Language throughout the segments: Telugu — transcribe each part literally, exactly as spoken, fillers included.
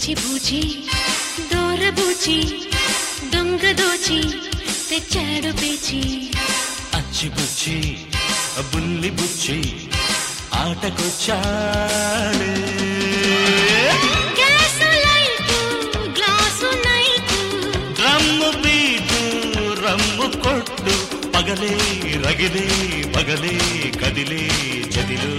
బూచి బూచి దూరబూచి దొంగ దోచి తెచ్చాడు పేచి అచ్చిబుచ్చి బుల్లి బుచ్చి ఆటకొచ్చాడే gas light glass night drum beat rum కొట్టు పగలే రగిలే పగలే కదిలే చదిలు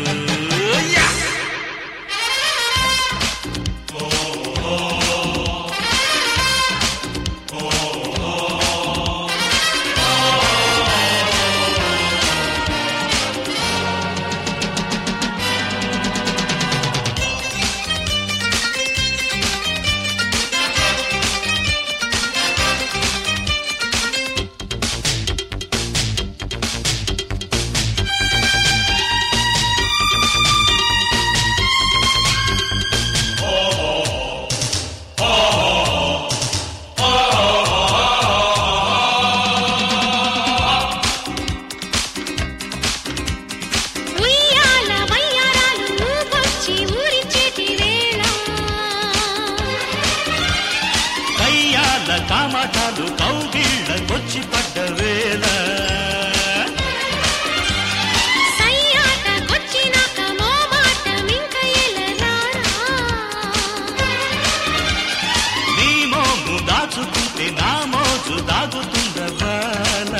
కామాటాలు కౌగిళ్ళకొచ్చి పడ్డ వేళ సయ్యాటకొచ్చినాక మోమాటమింక ఎలరారా నీ మోము దాచుకుంటే నా మోజు దాగుతుందవాల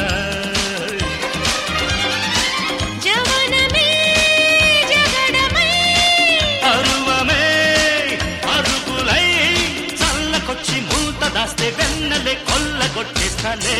జవనమే జగడమై అరువమే అరుగులై చల్లకొచ్చి మూత దాస్తే వెన్నలే కొల్లగొట్టేస్తాలే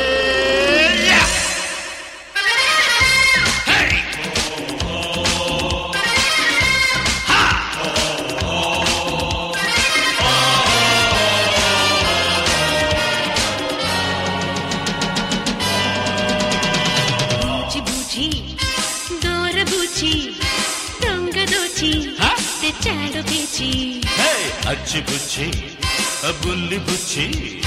బూచి బూచి దూరబూచి దొంగ దోచి తెచ్చాడు పేచి అచ్చిబుచ్చి బుల్లి బుచ్చి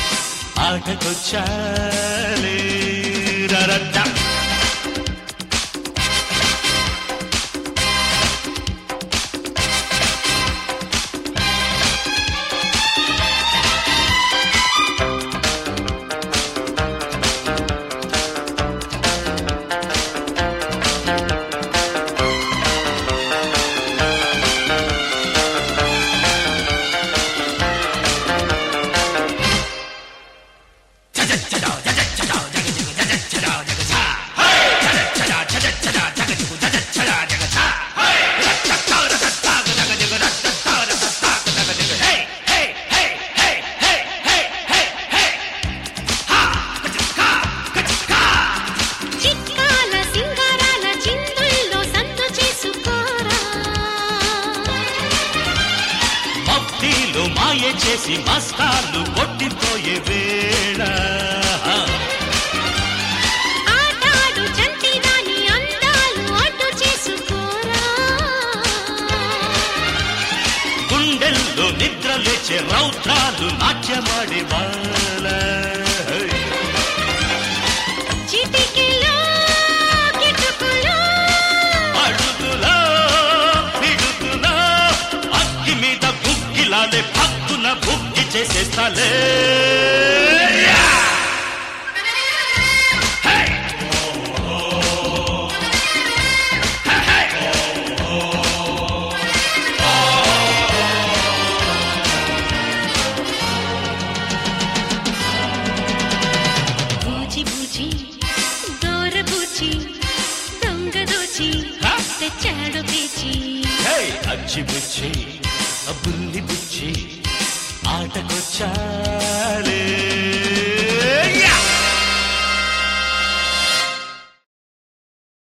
ఆటకొచ్చాలే రరడ్డా చిక్కాల సింగారాల చిందుల్లో సందు చేసుకోరా మబ్బీలో మాయ చేసి మస్తాలు కొట్టిపోయే వేళ ఆటాడు చంటిదాని అందాలు అటు చేసుకోరా గుండెల్లో నిద్ర లేచే రౌద్రాలు నాట్యమాడే వాళ్ళ చిటికెలో కిటుకులో అడుగులో పిడుగులో అగ్గి మీద బుగ్గిలాలే భక్తున బుగ్గి చేసేస్తాలే బూచి బూచి దూరబూచి దొంగ దోచి తెచ్చాడు పేచి అచ్చిబుచ్చి బుల్లి బుచ్చి ఆటకొచ్చా